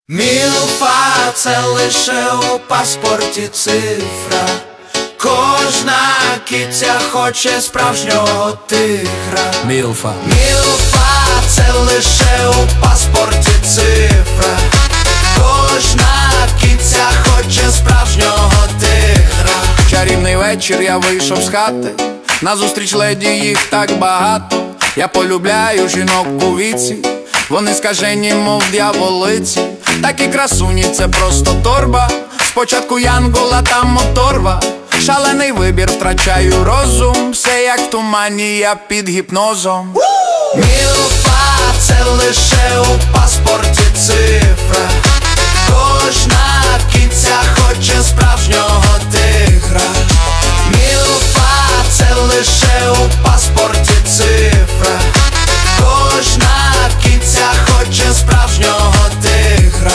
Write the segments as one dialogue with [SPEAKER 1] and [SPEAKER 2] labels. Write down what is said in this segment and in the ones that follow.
[SPEAKER 1] Мілфа – це лише у паспорті цифра. Кожна киця хоче справжнього тигра.
[SPEAKER 2] Мілфа.
[SPEAKER 1] Мілфа – це лише у паспорті цифра. Кожна киця хоче справжнього тигра.
[SPEAKER 2] Чарівний вечір, я вийшов з хати. Назустріч леді їх так багато. Я полюбляю жінок у віці. Вони скажені, мов д'яволиці. Такі красуні, це просто торба. Спочатку янгола, там моторва. Шалений вибір, втрачаю розум. Все як в тумані, я під гіпнозом.
[SPEAKER 1] Мілфа – це лише у паспорті цифра. Кожна киця хоче справжнього тигра. Мілфа – це лише у паспорті цифра. Кожна киця хоче справжнього тигра.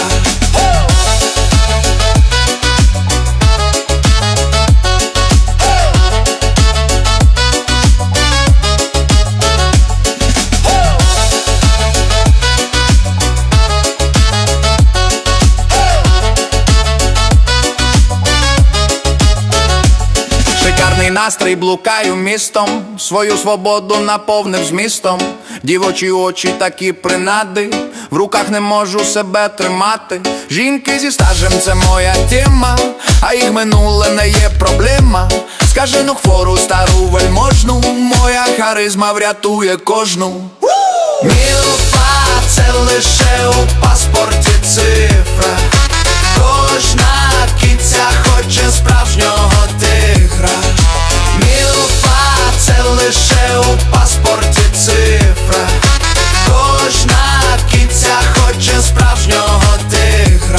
[SPEAKER 2] Шикарний настрій, блукаю містом. Свою свободу наповнив змістом. Дівочі очі, такі принади. В руках не можу себе тримати. Жінки зі стажем – це моя тема. А їх минуле не є проблема. Скажену хвору, стару, вельможну. Моя харизма врятує кожну.
[SPEAKER 1] Мілфа – це лише у паспорті цифра. Кожна киця хоче справжнього тигра. Мілфа – це лише у паспорті цифра. Кожна киця хоче справжнього тигра.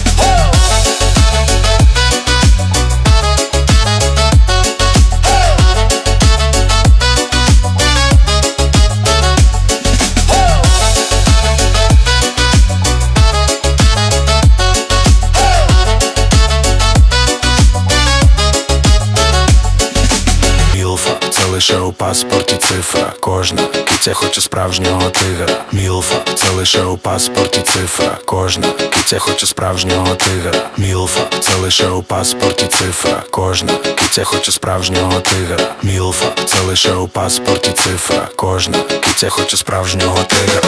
[SPEAKER 3] Лише у паспорті цифра. Кожна киця хоче справжнього тигра. Мілфа – це лише у паспорті цифра. Кожна киця хоче справжнього тигра. Мілфа – це лише у паспорті цифра. Кожна киця хоче справжнього тигра. Мілфа – це лише у паспорті цифра. Кожна киця хоче справжнього тигра.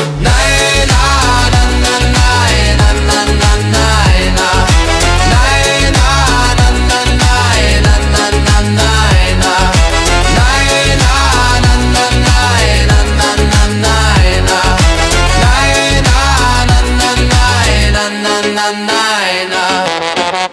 [SPEAKER 1] Na